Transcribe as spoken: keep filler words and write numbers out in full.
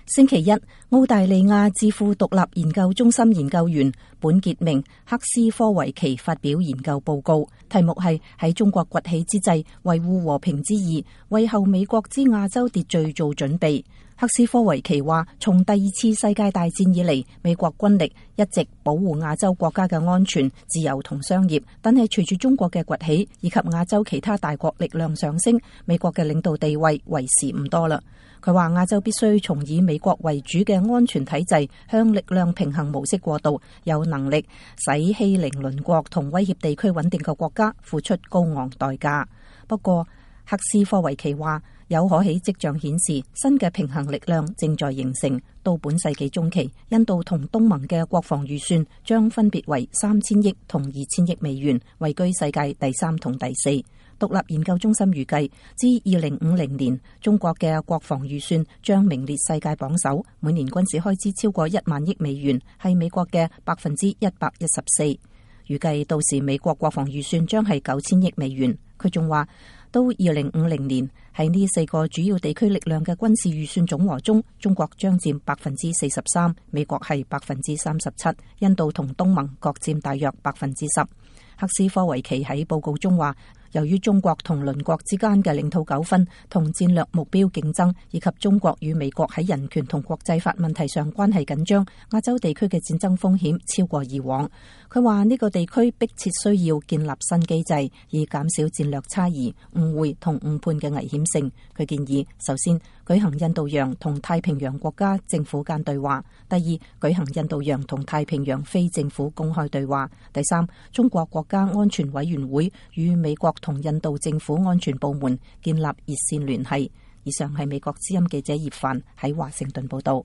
星期一，澳大利亞智庫獨立研究中心研究員本傑明·克斯科維奇發表研究報告，題目係喺中國崛起之際，維護和平之義，為後美國之亞洲秩序做準備。克斯科維奇話，從第二次世界大戰以嚟，美國軍力一直保護亞洲國家嘅安全、自由同商業，但係隨住中國嘅崛起以及亞洲其他大國力量上升，美國嘅領導地位為時唔多啦。佢話亞洲必須從以美國為主嘅安全體制向力量平衡模式過渡，有能力使欺凌鄰國同威脅地區穩定嘅國家付出高昂代價。不過，克斯科維奇話，有可喜跡象顯示新嘅平衡力量正在形成。到本世紀中期，印度同東盟嘅國防預算將分別為三千億同二千億美元，位居世界第三同第四。獨立研究中心預計，至二零五零年，中國嘅國防預算將名列世界榜首，每年軍事開支超過一萬億美元，係美國嘅百分之一百一十四。預計到時美國國防預算將係九千億美元。佢仲話，到二零五零年，喺呢四個主要地區力量嘅軍事預算總和中，中國將佔百分之四十三，美國係百分之三十七，印度同東盟各佔大約百分之十。克斯科維奇喺報告中話，由於中國同鄰國之間嘅領土糾紛同戰略目標競爭，以及中國與美國喺人權同國際法問題上關係緊張，亞洲地區嘅戰爭風險超過以往。佢話呢個地區迫切需要建立新機制，以減少戰略差異、誤會同誤判嘅危險性。佢建議，首先舉行印度洋同太平洋國家政府間對話；第二，舉行印度洋同太平洋非政府公開對話；第三，中國國家安全委員會與美國同印度政府安全部門建立熱線聯繫。以上係美國之音記者葉凡喺華盛頓報道。